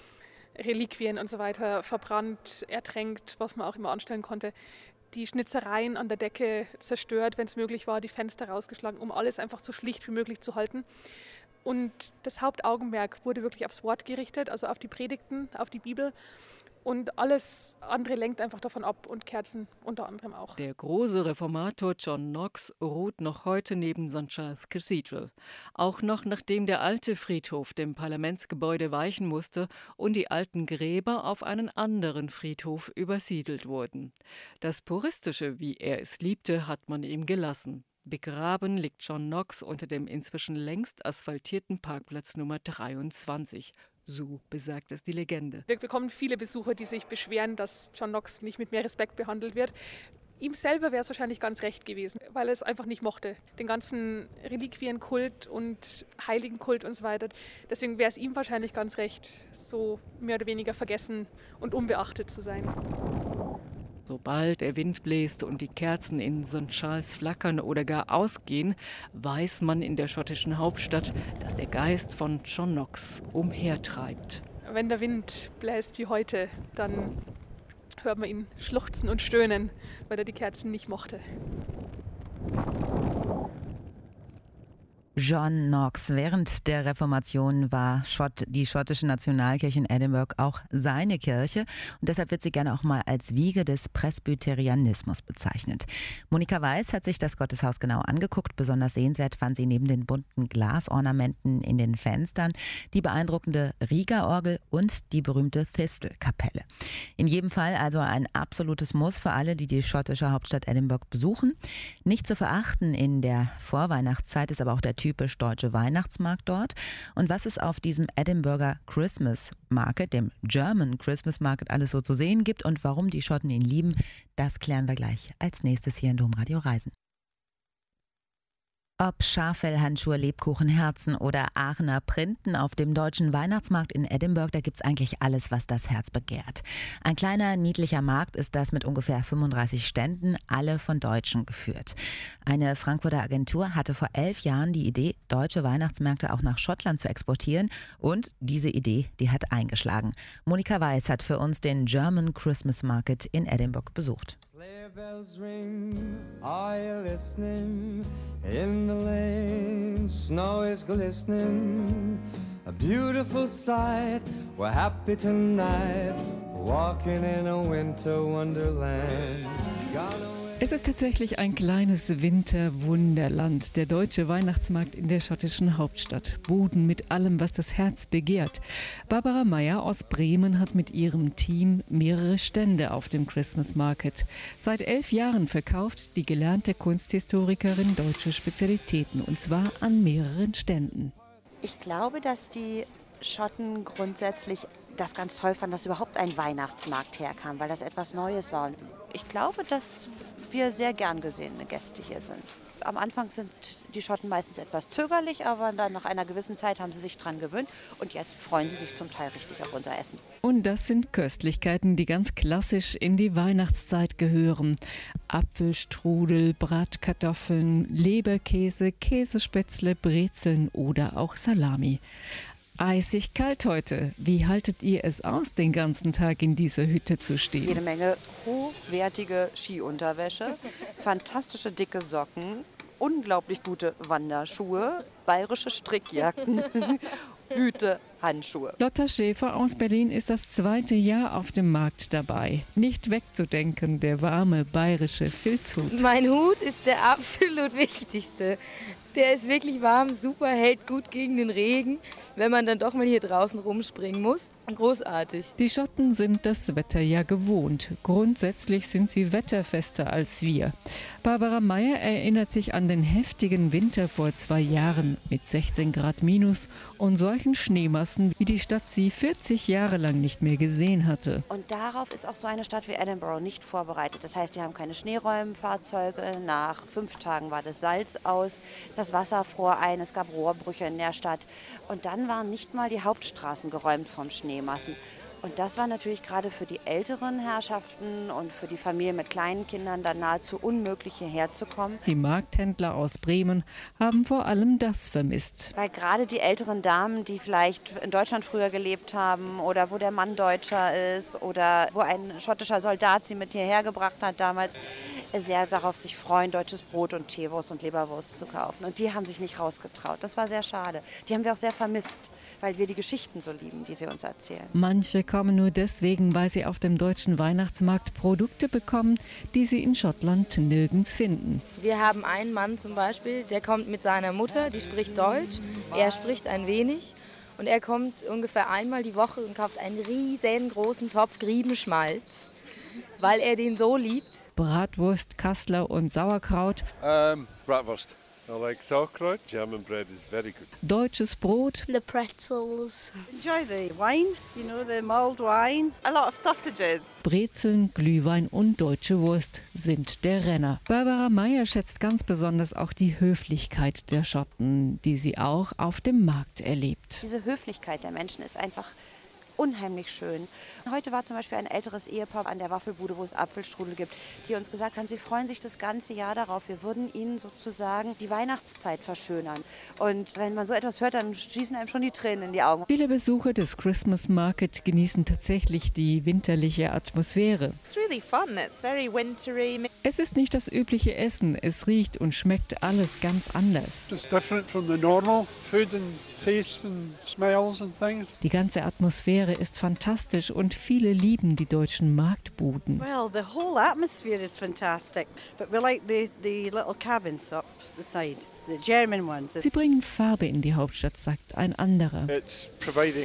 Reliquien und so weiter verbrannt, ertränkt, was man auch immer anstellen konnte. Die Schnitzereien an der Decke zerstört, wenn es möglich war, die Fenster rausgeschlagen, um alles einfach so schlicht wie möglich zu halten. Und das Hauptaugenmerk wurde wirklich aufs Wort gerichtet, also auf die Predigten, auf die Bibel. Und alles andere lenkt einfach davon ab und Kerzen unter anderem auch. Der große Reformator John Knox ruht noch heute neben St. Giles Cathedral. Auch noch nachdem der alte Friedhof dem Parlamentsgebäude weichen musste und die alten Gräber auf einen anderen Friedhof übersiedelt wurden. Das Puristische, wie er es liebte, hat man ihm gelassen. Begraben liegt John Knox unter dem inzwischen längst asphaltierten Parkplatz Nummer 23. So besagt es die Legende. Wir bekommen viele Besucher, die sich beschweren, dass John Knox nicht mit mehr Respekt behandelt wird. Ihm selber wäre es wahrscheinlich ganz recht gewesen, weil er es einfach nicht mochte. Den ganzen Reliquienkult und Heiligenkult und so weiter. Deswegen wäre es ihm wahrscheinlich ganz recht, so mehr oder weniger vergessen und unbeachtet zu sein. Sobald der Wind bläst und die Kerzen in St. Giles flackern oder gar ausgehen, weiß man in der schottischen Hauptstadt, dass der Geist von John Knox umhertreibt. Wenn der Wind bläst wie heute, dann hört man ihn schluchzen und stöhnen, weil er die Kerzen nicht mochte. John Knox. Während der Reformation war die schottische Nationalkirche in Edinburgh auch seine Kirche und deshalb wird sie gerne auch mal als Wiege des Presbyterianismus bezeichnet. Monika Weiß hat sich das Gotteshaus genau angeguckt. Besonders sehenswert fand sie neben den bunten Glasornamenten in den Fenstern die beeindruckende Rieger-Orgel und die berühmte Thistle-Kapelle. In jedem Fall also ein absolutes Muss für alle, die die schottische Hauptstadt Edinburgh besuchen. Nicht zu verachten in der Vorweihnachtszeit ist aber auch der typisch deutsche Weihnachtsmarkt dort. Und was es auf diesem Edinburgher Christmas Market, dem German Christmas Market, alles so zu sehen gibt und warum die Schotten ihn lieben, das klären wir gleich als nächstes hier in Domradio Reisen. Ob Schaffellhandschuhe, Lebkuchenherzen oder Aachener Printen auf dem deutschen Weihnachtsmarkt in Edinburgh, da gibt's eigentlich alles, was das Herz begehrt. Ein kleiner, niedlicher Markt ist das mit ungefähr 35 Ständen, alle von Deutschen geführt. Eine Frankfurter Agentur hatte vor 11 Jahren die Idee, deutsche Weihnachtsmärkte auch nach Schottland zu exportieren und diese Idee, die hat eingeschlagen. Monika Weiß hat für uns den German Christmas Market in Edinburgh besucht. Sleigh bells ring, are you listening? In the lane, snow is glistening. A beautiful sight, we're happy tonight, walking in a winter wonderland. Es ist tatsächlich ein kleines Winterwunderland, der deutsche Weihnachtsmarkt in der schottischen Hauptstadt. Buden mit allem, was das Herz begehrt. Barbara Meyer aus Bremen hat mit ihrem Team mehrere Stände auf dem Christmas Market. Seit 11 Jahren verkauft die gelernte Kunsthistorikerin deutsche Spezialitäten, und zwar an mehreren Ständen. Ich glaube, dass die Schotten grundsätzlich das ganz toll fanden, dass überhaupt ein Weihnachtsmarkt herkam, weil das etwas Neues war. Und ich glaube, dass wir sehr gern gesehene Gäste hier sind. Am Anfang sind die Schotten meistens etwas zögerlich, aber dann nach einer gewissen Zeit haben sie sich dran gewöhnt und jetzt freuen sie sich zum Teil richtig auf unser Essen. Und das sind Köstlichkeiten, die ganz klassisch in die Weihnachtszeit gehören. Apfelstrudel, Bratkartoffeln, Leberkäse, Käsespätzle, Brezeln oder auch Salami. Eisig kalt heute. Wie haltet ihr es aus, den ganzen Tag in dieser Hütte zu stehen? Jede Menge hochwertige Skiunterwäsche, fantastische dicke Socken, unglaublich gute Wanderschuhe, bayerische Strickjacken, Hüte, Handschuhe. Lotta Schäfer aus Berlin ist das 2. Jahr auf dem Markt dabei. Nicht wegzudenken, der warme bayerische Filzhut. Mein Hut ist der absolut wichtigste. Der ist wirklich warm, super, hält gut gegen den Regen, wenn man dann doch mal hier draußen rumspringen muss. Großartig. Die Schotten sind das Wetter ja gewohnt. Grundsätzlich sind sie wetterfester als wir. Barbara Meyer erinnert sich an den heftigen Winter vor 2 Jahren mit 16 Grad minus und solchen Schneemassen, wie die Stadt sie 40 Jahre lang nicht mehr gesehen hatte. Und darauf ist auch so eine Stadt wie Edinburgh nicht vorbereitet. Das heißt, die haben keine Schneeräumfahrzeuge. Nach 5 Tagen war das Salz aus, das Wasser fror ein, es gab Rohrbrüche in der Stadt. Und dann waren nicht mal die Hauptstraßen geräumt vom Schneemassen. Und das war natürlich gerade für die älteren Herrschaften und für die Familie mit kleinen Kindern dann nahezu unmöglich, hierher zu kommen. Die Markthändler aus Bremen haben vor allem das vermisst. Weil gerade die älteren Damen, die vielleicht in Deutschland früher gelebt haben oder wo der Mann Deutscher ist oder wo ein schottischer Soldat sie mit hierher gebracht hat damals, sehr darauf sich freuen, deutsches Brot und Teewurst und Leberwurst zu kaufen. Und die haben sich nicht rausgetraut. Das war sehr schade. Die haben wir auch sehr vermisst, weil wir die Geschichten so lieben, die sie uns erzählen. Manche kommen nur deswegen, weil sie auf dem deutschen Weihnachtsmarkt Produkte bekommen, die sie in Schottland nirgends finden. Wir haben einen Mann zum Beispiel, der kommt mit seiner Mutter, die spricht Deutsch, er spricht ein wenig und er kommt ungefähr einmal die Woche und kauft einen riesengroßen Topf Griebenschmalz, weil er den so liebt. Bratwurst, Kassler und Sauerkraut. Bratwurst. I like sauerkraut. German bread is very good. Deutsches Brot. The pretzels. Enjoy the wine, you know, the mulled wine. A lot of sausages. Brezeln, Glühwein und deutsche Wurst sind der Renner. Barbara Meyer schätzt ganz besonders auch die Höflichkeit der Schotten, die sie auch auf dem Markt erlebt. Diese Höflichkeit der Menschen ist einfach unheimlich schön. Heute war zum Beispiel ein älteres Ehepaar an der Waffelbude, wo es Apfelstrudel gibt, die uns gesagt haben, sie freuen sich das ganze Jahr darauf. Wir würden ihnen sozusagen die Weihnachtszeit verschönern. Und wenn man so etwas hört, dann schießen einem schon die Tränen in die Augen. Viele Besucher des Christmas Market genießen tatsächlich die winterliche Atmosphäre. It's really fun. It's very wintry. Es ist nicht das übliche Essen. Es riecht und schmeckt alles ganz anders. It's different from the normal food and tastes and smells and things. Die ganze Atmosphäre ist fantastisch und viele lieben die deutschen Marktbuden. Well, the whole atmosphere is fantastic, but we like the little cabins up the side, the German ones. Sie bringen Farbe in die Hauptstadt, sagt ein anderer. It's providing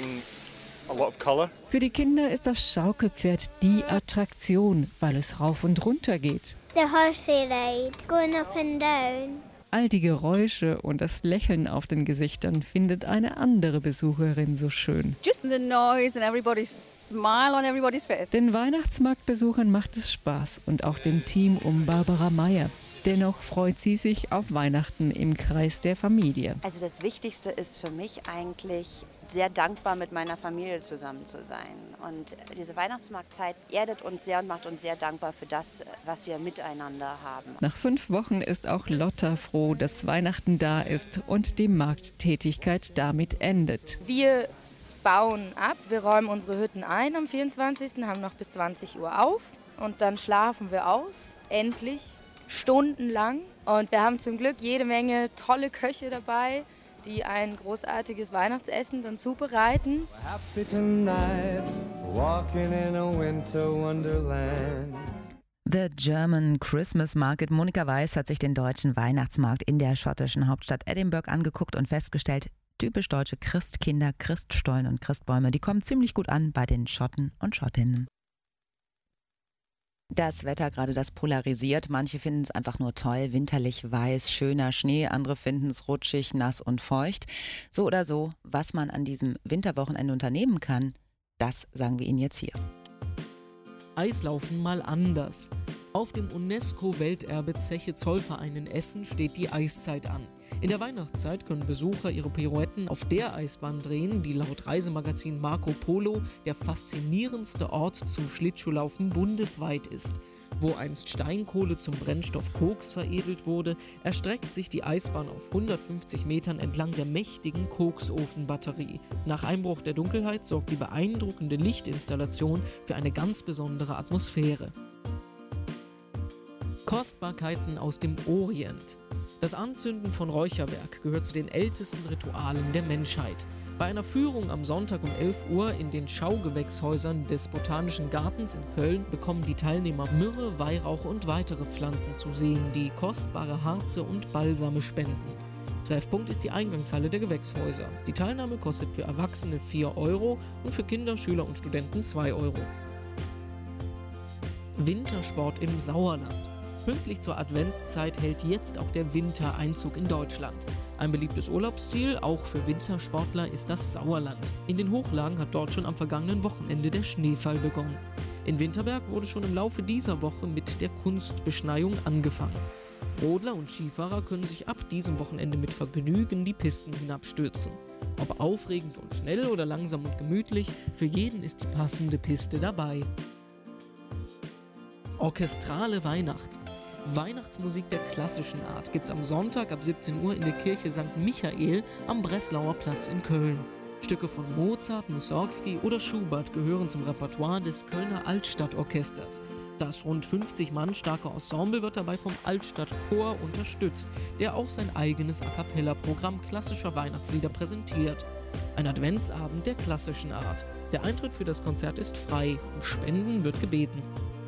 a lot of color. Für die Kinder ist das Schaukelpferd die Attraktion, weil es rauf und runter geht. The horsey ride, going up and down. All die Geräusche und das Lächeln auf den Gesichtern findet eine andere Besucherin so schön. Just the noise and everybody's smile on everybody's face. Den Weihnachtsmarktbesuchern macht es Spaß und auch dem Team um Barbara Meyer. Dennoch freut sie sich auf Weihnachten im Kreis der Familie. Also das Wichtigste ist für mich eigentlich, sehr dankbar mit meiner Familie zusammen zu sein. Und diese Weihnachtsmarktzeit erdet uns sehr und macht uns sehr dankbar für das, was wir miteinander haben. Nach 5 Wochen ist auch Lotta froh, dass Weihnachten da ist und die Markttätigkeit damit endet. Wir bauen ab, wir räumen unsere Hütten ein am 24., haben noch bis 20 Uhr auf und dann schlafen wir aus, endlich, stundenlang. Und wir haben zum Glück jede Menge tolle Köche dabei, die ein großartiges Weihnachtsessen dann zubereiten. Happy tonight, walking in a winter wonderland. The German Christmas Market. Monika Weiß hat sich den deutschen Weihnachtsmarkt in der schottischen Hauptstadt Edinburgh angeguckt und festgestellt, typisch deutsche Christkinder, Christstollen und Christbäume, die kommen ziemlich gut an bei den Schotten und Schottinnen. Das Wetter gerade, das polarisiert. Manche finden es einfach nur toll, winterlich weiß, schöner Schnee. Andere finden es rutschig, nass und feucht. So oder so, was man an diesem Winterwochenende unternehmen kann, das sagen wir Ihnen jetzt hier. Eislaufen mal anders. Auf dem UNESCO-Welterbe Zeche Zollverein in Essen steht die Eiszeit an. In der Weihnachtszeit können Besucher ihre Pirouetten auf der Eisbahn drehen, die laut Reisemagazin Marco Polo der faszinierendste Ort zum Schlittschuhlaufen bundesweit ist. Wo einst Steinkohle zum Brennstoff Koks veredelt wurde, erstreckt sich die Eisbahn auf 150 Metern entlang der mächtigen Koksofenbatterie. Nach Einbruch der Dunkelheit sorgt die beeindruckende Lichtinstallation für eine ganz besondere Atmosphäre. Kostbarkeiten aus dem Orient. Das Anzünden von Räucherwerk gehört zu den ältesten Ritualen der Menschheit. Bei einer Führung am Sonntag um 11 Uhr in den Schaugewächshäusern des Botanischen Gartens in Köln bekommen die Teilnehmer Myrrhe, Weihrauch und weitere Pflanzen zu sehen, die kostbare Harze und Balsame spenden. Treffpunkt ist die Eingangshalle der Gewächshäuser. Die Teilnahme kostet für Erwachsene 4 € und für Kinder, Schüler und Studenten 2 €. Wintersport im Sauerland. Pünktlich zur Adventszeit hält jetzt auch der Winter Einzug in Deutschland. Ein beliebtes Urlaubsziel, auch für Wintersportler, ist das Sauerland. In den Hochlagen hat dort schon am vergangenen Wochenende der Schneefall begonnen. In Winterberg wurde schon im Laufe dieser Woche mit der Kunstbeschneiung angefangen. Rodler und Skifahrer können sich ab diesem Wochenende mit Vergnügen die Pisten hinabstürzen. Ob aufregend und schnell oder langsam und gemütlich, für jeden ist die passende Piste dabei. Orchestrale Weihnacht. Weihnachtsmusik der klassischen Art gibt's am Sonntag ab 17 Uhr in der Kirche St. Michael am Breslauer Platz in Köln. Stücke von Mozart, Mussorgsky oder Schubert gehören zum Repertoire des Kölner Altstadtorchesters. Das rund 50 Mann starke Ensemble wird dabei vom Altstadtchor unterstützt, der auch sein eigenes A-cappella-Programm klassischer Weihnachtslieder präsentiert. Ein Adventsabend der klassischen Art. Der Eintritt für das Konzert ist frei, um Spenden wird gebeten.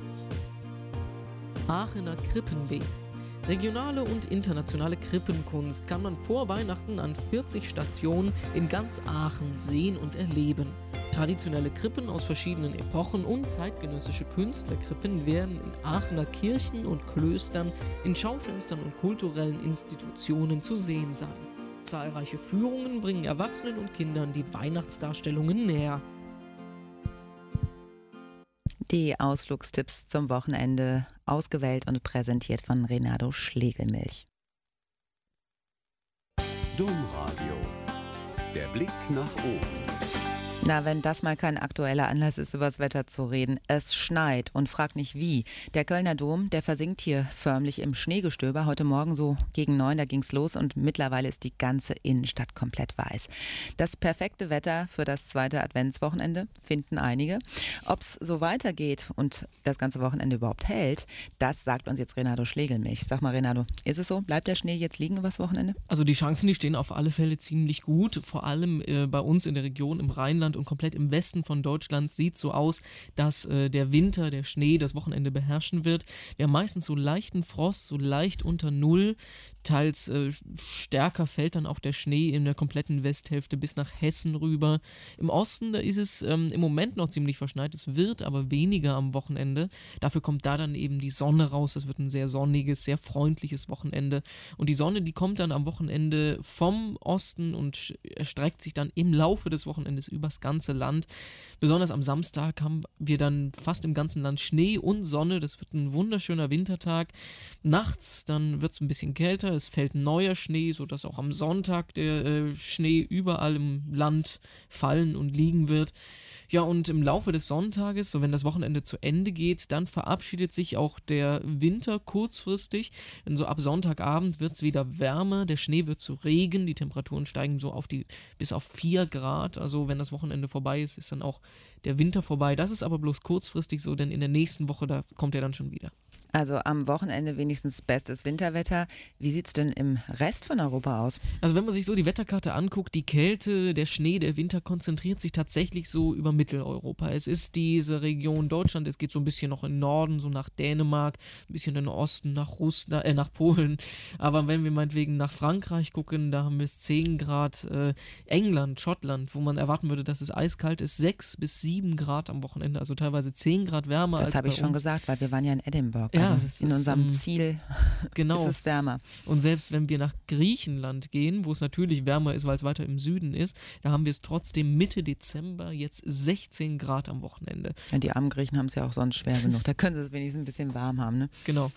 Aachener Krippenweh. Regionale und internationale Krippenkunst kann man vor Weihnachten an 40 Stationen in ganz Aachen sehen und erleben. Traditionelle Krippen aus verschiedenen Epochen und zeitgenössische Künstlerkrippen werden in Aachener Kirchen und Klöstern, in Schaufenstern und kulturellen Institutionen zu sehen sein. Zahlreiche Führungen bringen Erwachsenen und Kindern die Weihnachtsdarstellungen näher. Die Ausflugstipps zum Wochenende, ausgewählt und präsentiert von Renato Schlegelmilch. Domradio. Der Blick nach oben. Na, wenn das mal kein aktueller Anlass ist, über das Wetter zu reden. Es schneit und frag nicht wie. Der Kölner Dom, der versinkt hier förmlich im Schneegestöber. Heute Morgen so gegen 9, da ging's los und mittlerweile ist die ganze Innenstadt komplett weiß. Das perfekte Wetter für das zweite Adventswochenende, finden einige. Ob's so weitergeht und das ganze Wochenende überhaupt hält, das sagt uns jetzt Renato Schlegelmilch. Sag mal, Renato, ist es so? Bleibt der Schnee jetzt liegen übers Wochenende? Also die Chancen, die stehen auf alle Fälle ziemlich gut. Vor allem bei uns in der Region im Rheinland und komplett im Westen von Deutschland sieht so aus, dass der Winter, der Schnee das Wochenende beherrschen wird. Wir haben meistens so leichten Frost, so leicht unter Null. Teils stärker fällt dann auch der Schnee in der kompletten Westhälfte bis nach Hessen rüber. Im Osten, da ist es im Moment noch ziemlich verschneit. Es wird aber weniger am Wochenende. Dafür kommt da dann eben die Sonne raus. Das wird ein sehr sonniges, sehr freundliches Wochenende. Und die Sonne, die kommt dann am Wochenende vom Osten und erstreckt sich dann im Laufe des Wochenendes übers ganze Land. Besonders am Samstag haben wir dann fast im ganzen Land Schnee und Sonne. Das wird ein wunderschöner Wintertag. Nachts, dann wird es ein bisschen kälter. Es fällt neuer Schnee, sodass auch am Sonntag der Schnee überall im Land fallen und liegen wird. Ja, und im Laufe des Sonntages, so wenn das Wochenende zu Ende geht, dann verabschiedet sich auch der Winter kurzfristig. Denn so ab Sonntagabend wird es wieder wärmer, der Schnee wird zu Regen, die Temperaturen steigen so bis auf 4 Grad. Also wenn das Wochenende vorbei ist, ist dann auch der Winter vorbei. Das ist aber bloß kurzfristig so, denn in der nächsten Woche, da kommt er dann schon wieder. Also am Wochenende wenigstens bestes Winterwetter. Wie sieht es denn im Rest von Europa aus? Also wenn man sich so die Wetterkarte anguckt, die Kälte, der Schnee, der Winter konzentriert sich tatsächlich so über Mitteleuropa. Es ist diese Region Deutschland, es geht so ein bisschen noch in den Norden, so nach Dänemark, ein bisschen in den Osten, nach Polen. Aber wenn wir meinetwegen nach Frankreich gucken, da haben wir es 10 Grad. England, Schottland, wo man erwarten würde, dass es eiskalt ist, 6 bis 7 Grad am Wochenende, also teilweise 10 Grad wärmer als bei uns. Das habe ich schon gesagt, weil wir waren ja in Edinburgh. Ja, also in unserem Ziel genau. ist es wärmer. Und selbst wenn wir nach Griechenland gehen, wo es natürlich wärmer ist, weil es weiter im Süden ist, da haben wir es trotzdem Mitte Dezember jetzt 16 Grad am Wochenende. Ja, die armen Griechen haben es ja auch sonst schwer genug. Da können sie es wenigstens ein bisschen warm haben, ne? Genau.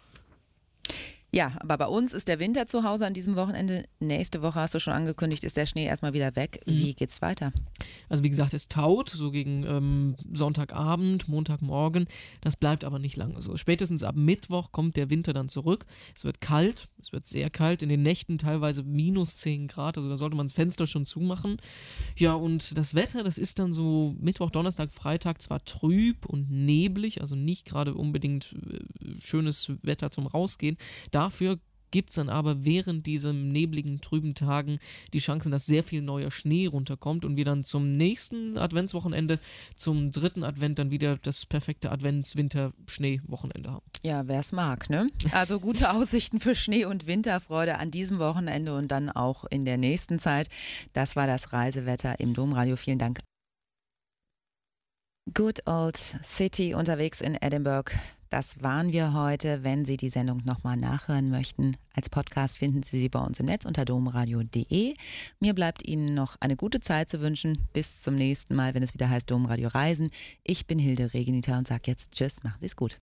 Ja, aber bei uns ist der Winter zu Hause an diesem Wochenende. Nächste Woche, hast du schon angekündigt, ist der Schnee erstmal wieder weg. Wie geht's weiter? Also wie gesagt, es taut, so gegen Sonntagabend, Montagmorgen. Das bleibt aber nicht lange so. Spätestens ab Mittwoch kommt der Winter dann zurück. Es wird kalt, es wird sehr kalt. In den Nächten teilweise minus 10 Grad, also da sollte man das Fenster schon zumachen. Ja, und das Wetter, das ist dann so Mittwoch, Donnerstag, Freitag zwar trüb und neblig, also nicht gerade unbedingt schönes Wetter zum Rausgehen. Dafür gibt es dann aber während diesen nebligen, trüben Tagen die Chancen, dass sehr viel neuer Schnee runterkommt und wir dann zum nächsten Adventswochenende, zum 3. Advent dann wieder das perfekte Advents-Winter-Schnee-Wochenende haben. Ja, wer es mag, ne? Also gute Aussichten für Schnee und Winterfreude an diesem Wochenende und dann auch in der nächsten Zeit. Das war das Reisewetter im Domradio. Vielen Dank. Good Old City unterwegs in Edinburgh. Das waren wir heute. Wenn Sie die Sendung nochmal nachhören möchten, als Podcast finden Sie sie bei uns im Netz unter domradio.de. Mir bleibt Ihnen noch eine gute Zeit zu wünschen. Bis zum nächsten Mal, wenn es wieder heißt Domradio Reisen. Ich bin Hilde Regenita und sage jetzt Tschüss, machen Sie es gut.